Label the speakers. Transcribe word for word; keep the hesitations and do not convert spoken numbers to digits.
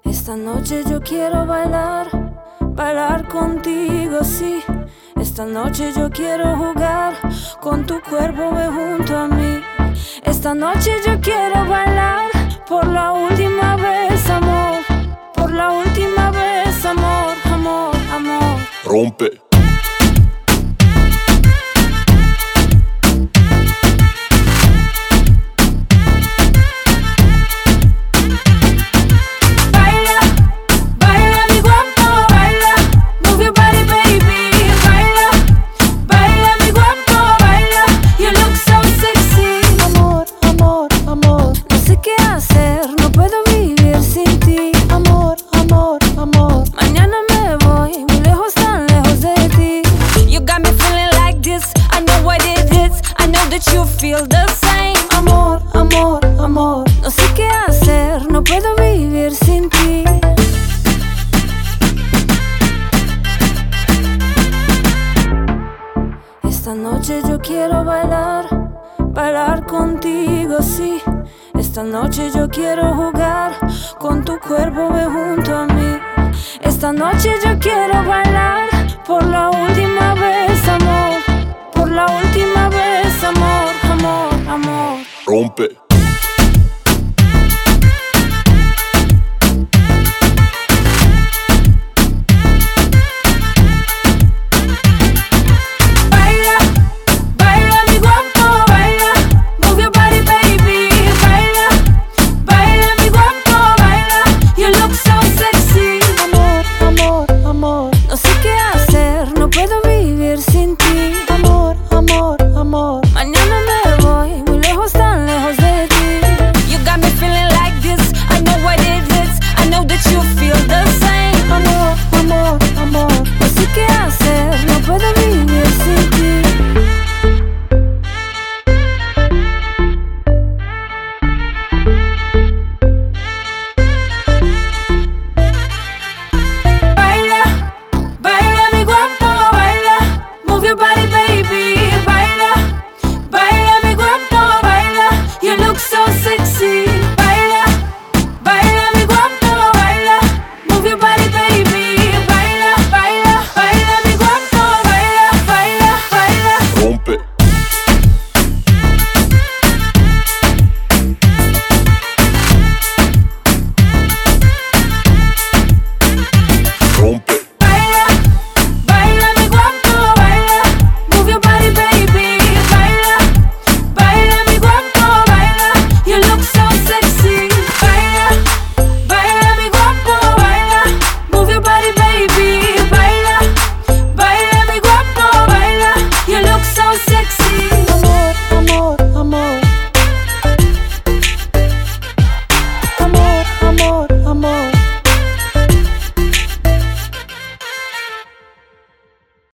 Speaker 1: Esta noche yo quiero bailar, bailar contigo, sí. Esta noche yo quiero jugar con tu cuerpo, ve junto a mí. Esta noche yo quiero bailar por la última vez, amor. Por la última vez, amor, amor, amor.
Speaker 2: Rompe.
Speaker 1: You feel the same. Amor, amor, amor. No sé qué hacer, no puedo vivir sin ti. Esta noche yo quiero bailar, bailar contigo, sí. Esta noche yo quiero jugar con tu cuerpo, ve junto a mí. Esta noche yo quiero bailar por la última vez, amor. Por la última vez, amor, amor, amor.
Speaker 2: Rompe.